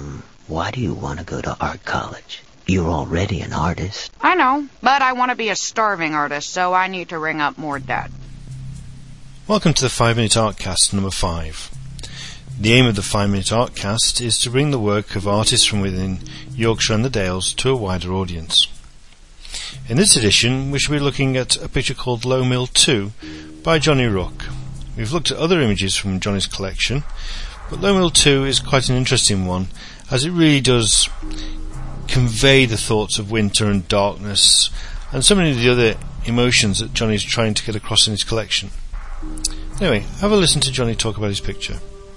Why do you want to go to art college? You're already an artist. I know, but I want to be a starving artist, so I need to ring up more debt. Welcome to the 5-Minute Artcast number 5. The aim of the 5-Minute Artcast is to bring the work of artists from within Yorkshire and the Dales to a wider audience. In this edition, we shall be looking at a picture called Low Mill 2 by Johnny Rook. We've looked at other images from Johnny's collection, but Low Mill 2 is quite an interesting one, as it really does convey the thoughts of winter and darkness and so many of the other emotions that Johnny's trying to get across in his collection. Anyway, have a listen to Johnny talk about his picture.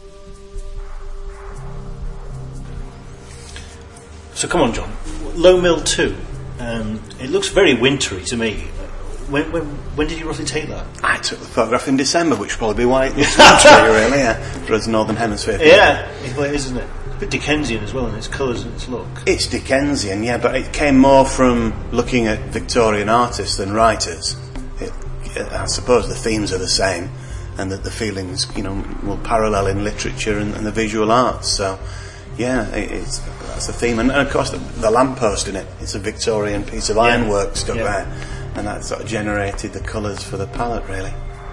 So come on, John. Low Mill 2. It looks very wintry to me. When did you roughly take that? I took the photograph in December, which would probably be why it looks wintry, really, yeah, for us Northern Hemisphere. Yeah, well, it is, isn't it? A bit Dickensian as well in its colours and its look. It's Dickensian, yeah, but it came more from looking at Victorian artists than writers. I suppose the themes are the same, and that the feelings, will parallel in literature and the visual arts. So, yeah, that's the theme. And of course, the lamppost in it, it's a Victorian piece of ironwork stuck there, and that sort of generated the colours for the palette, really.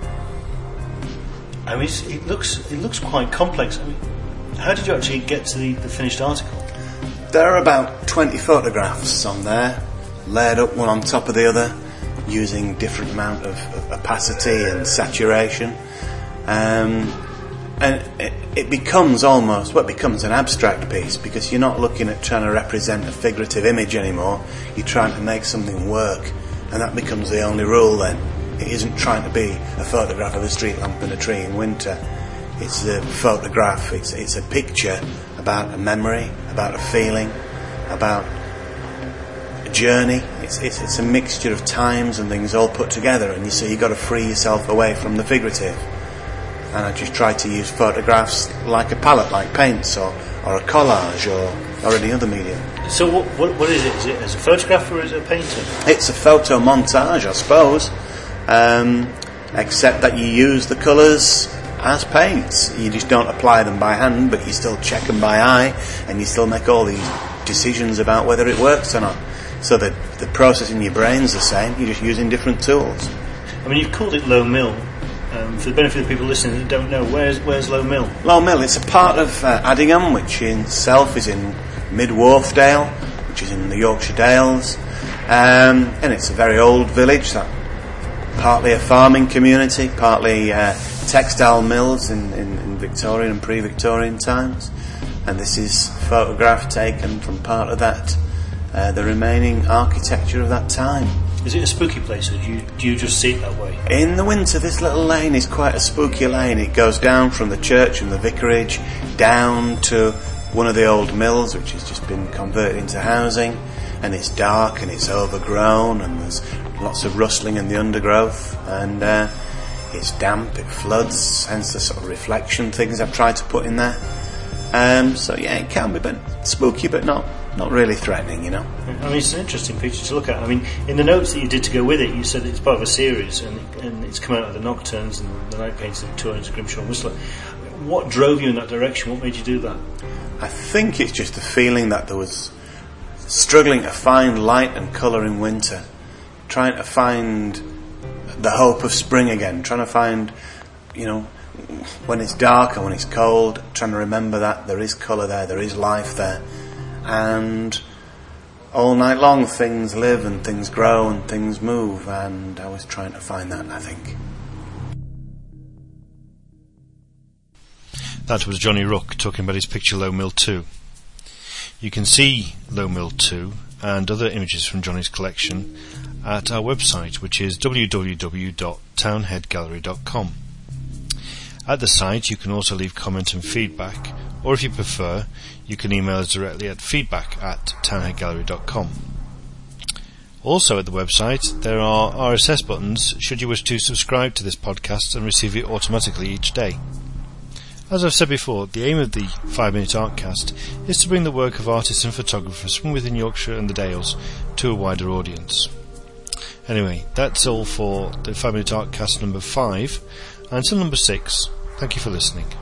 I mean, it looks quite complex. I mean, how did you actually get to the finished article? There are about 20 photographs on there, layered up one on top of the other, using different amount of opacity and saturation, and it becomes an abstract piece, because you're not looking at trying to represent a figurative image anymore. You're trying to make something work, and that becomes the only rule then. It isn't trying to be a photograph of a street lamp and a tree in winter. It's a photograph, it's a picture about a memory, about a feeling, about journey. It's a mixture of times and things all put together, and you've got to free yourself away from the figurative. And I just try to use photographs like a palette, like paints or a collage or any other medium. So what is it? Is it as a photograph or is it a painting? It's a photo montage, I suppose, except that you use the colours as paints. You just don't apply them by hand, but you still check them by eye, and you still make all these decisions about whether it works or not. So the process in your brain's the same, you're just using different tools. I mean, you've called it Low Mill. For the benefit of people listening that don't know, where's Low Mill? Low Mill, it's a part of Addingham, which in itself is in Mid Wharfdale, which is in the Yorkshire Dales, and it's a very old village, that partly a farming community, partly textile mills in Victorian and pre-Victorian times, and this is a photograph taken from part of that, the remaining architecture of that time. Is it a spooky place, or do you just see it that way? In the winter, this little lane is quite a spooky lane. It goes down from the church and the vicarage down to one of the old mills, which has just been converted into housing, and it's dark and it's overgrown, and there's lots of rustling in the undergrowth, and it's damp, it floods, hence the sort of reflection things I've tried to put in there. So yeah, it can be spooky, but not really threatening, I mean, it's an interesting picture to look at. I mean, in the notes that you did to go with it, you said it's part of a series, and it's come out of the Nocturnes and the Night Painters of Victorians, Grimshaw and Whistler. What drove you in that direction? What made you do that? I think it's just the feeling that there was struggling to find light and colour in winter, trying to find the hope of spring again, trying to find, when it's dark and when it's cold, trying to remember that there is colour there is life there. And all night long things live and things grow and things move, and I was trying to find that, I think. That was Johnny Rook talking about his picture Low Mill 2. You can see Low Mill 2 and other images from Johnny's collection at our website, which is www.townheadgallery.com. At the site you can also leave comment and feedback, or if you prefer, you can email us directly at feedback@townheadgallery.com. Also at the website there are RSS buttons should you wish to subscribe to this podcast and receive it automatically each day. As I've said before, the aim of the 5-Minute Artcast is to bring the work of artists and photographers from within Yorkshire and the Dales to a wider audience. Anyway, that's all for the 5-Minute Artcast number 5. Until number 6, thank you for listening.